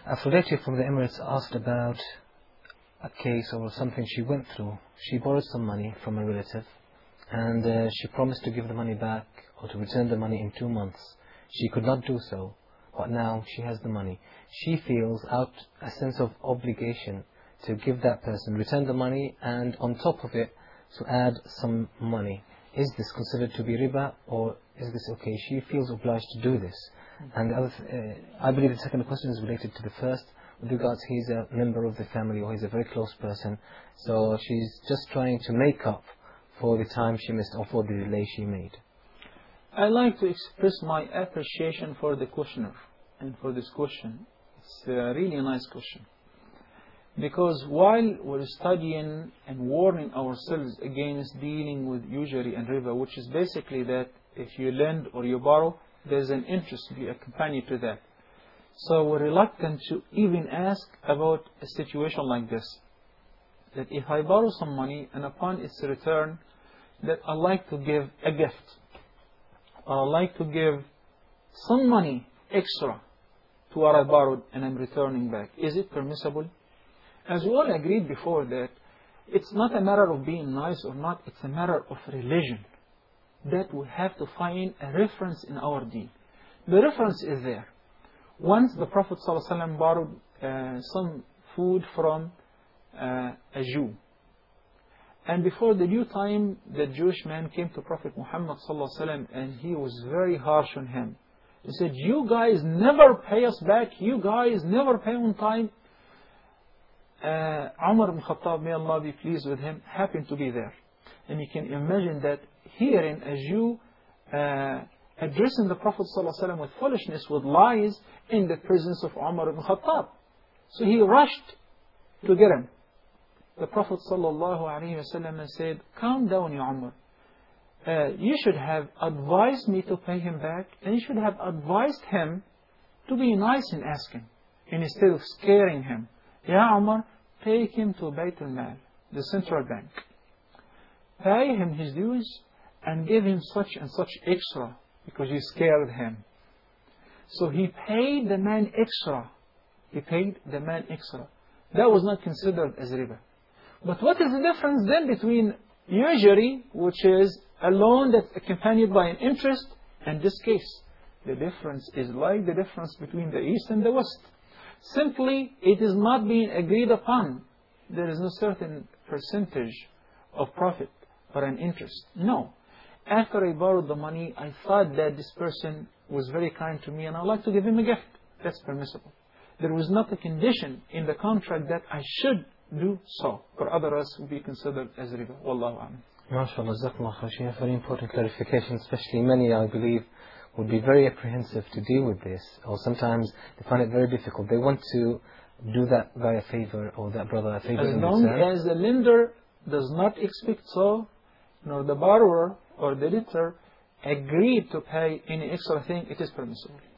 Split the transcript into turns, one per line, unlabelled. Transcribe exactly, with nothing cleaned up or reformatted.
Aphrodite from the Emirates asked about a case or something she went through. She borrowed some money from a relative and uh, she promised to give the money back or to return the money in two months. She could not do so, but now she has the money. She feels out a sense of obligation to give that person, return the money, and on top of it, to add some money. Is this considered to be riba, or is this okay? She feels obliged to do this. And the other th uh, I believe the second question is related to the first, with regards he's a member of the family or he's a very close person. So she's just trying to make up for the time she missed or for the delay she made.
I like to express my appreciation for the questioner and for this question. It's a really nice question. Because while we're studying and warning ourselves against dealing with usury and riba, which is basically that if you lend or you borrow, there's an interest to be accompanied to that. So we're reluctant to even ask about a situation like this. That if I borrow some money and upon its return, that I like to give a gift. Or I like to give some money extra to what I borrowed and I'm returning back. Is it permissible? As we all agreed before that it's not a matter of being nice or not, it's a matter of religion. That we have to find a reference in our deen. The reference is there. Once the Prophet ﷺ borrowed uh, some food from uh, a Jew. And before the due time, the Jewish man came to Prophet Muhammad ﷺ and he was very harsh on him. He said, you guys never pay us back, you guys never pay on time. Uh, Umar ibn Khattab, may Allah be pleased with him, happened to be there. And you can imagine that hearing a Jew uh, addressing the Prophet ﷺ with foolishness, with lies, in the presence of Umar ibn Khattab. So he rushed to get him. The Prophet ﷺ said, calm down, Ya Umar. Uh, you should have advised me to pay him back, and you should have advised him to be nice in asking, instead of scaring him. Ya Umar, take him to Bayt al-Mal, the central bank. Pay him his dues and give him such and such extra, because you scared him. So he paid the man extra. He paid the man extra. That was not considered as riba. But what is the difference then between usury, which is a loan that's accompanied by an interest, and this case? The difference is like the difference between the East and the West. Simply, it is not being agreed upon. There is no certain percentage of profit or an interest. No. After I borrowed the money, I thought that this person was very kind to me and I'd like to give him a gift. That's permissible. There was not a condition in the contract that I should do so, or otherwise would be considered as riba. Wallahu a'lam.
MashaAllah, Jazakallah khair. Very important clarification, especially many, I believe, would be very apprehensive to deal with this, or sometimes they find it very difficult. They want to do that via favor, or that brother a favor
As
in
long
return.
as the lender does not expect so, nor the borrower or the debtor agreed to pay any extra thing, it is permissible.